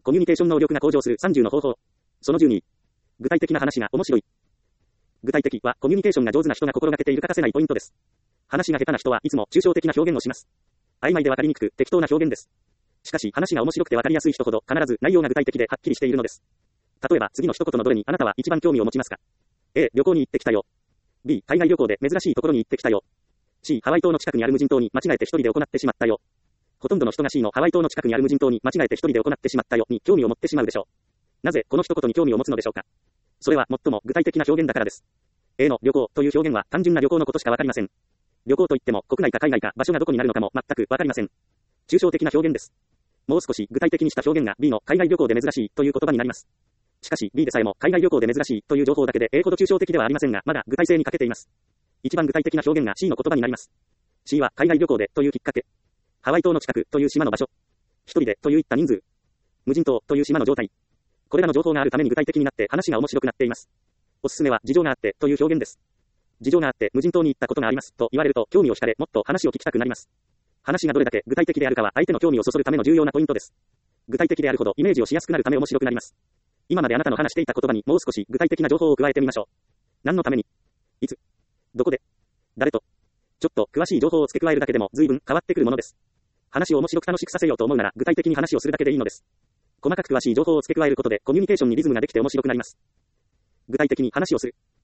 コミュニケーション能力が向上する30の方法。その12。具体的な話が面白い。具体的はコミュニケーションが上手な人が心がけている欠かせないポイントです。話が下手な人はいつも抽象的な表現をします。曖昧でわかりにくく適当な表現です。しかし話が面白くてわかりやすい人ほど必ず内容が具体的ではっきりしているのです。例えば次の一言のどれにあなたは一番興味を持ちますか？ A、旅行に行ってきたよ。B、海外旅行で珍しいところに行ってきたよ。C、ハワイ島の近くにある無人島に間違えて一人で行ってしまったよ。ほとんどの人が C のハワイ島の近くにある無人島に間違えて一人で行ってしまったよに興味を持ってしまうでしょう。なぜこの一言に興味を持つのでしょうか。それは最も具体的な表現だからです。A の旅行という表現は単純な旅行のことしかわかりません。旅行といっても国内か海外か場所がどこになるのかも全くわかりません。抽象的な表現です。もう少し具体的にした表現が B の海外旅行で珍しいという言葉になります。しかし B でさえも海外旅行で珍しいという情報だけで A ほど抽象的ではありませんが、まだ具体性に欠けています。一番具体的な表現が C の言葉になります。C は海外旅行でというきっかけ。ハワイ島の近くという島の場所。一人でといういった人数。無人島という島の状態。これらの情報があるために具体的になって話が面白くなっています。おすすめは事情があってという表現です。事情があって無人島に行ったことがありますと言われると興味を惹かれ、もっと話を聞きたくなります。話がどれだけ具体的であるかは相手の興味をそそるための重要なポイントです。具体的であるほどイメージをしやすくなるため面白くなります。今まであなたの話していた言葉にもう少し具体的な情報を加えてみましょう。何のために、いつ、どこで、誰と、ちょっと詳しい情報を付け加えるだけでも随分変わってくるものです。話を面白く楽しくさせようと思うなら具体的に話をするだけでいいのです。細かく詳しい情報を付け加えることでコミュニケーションにリズムができて面白くなります。具体的に話をする。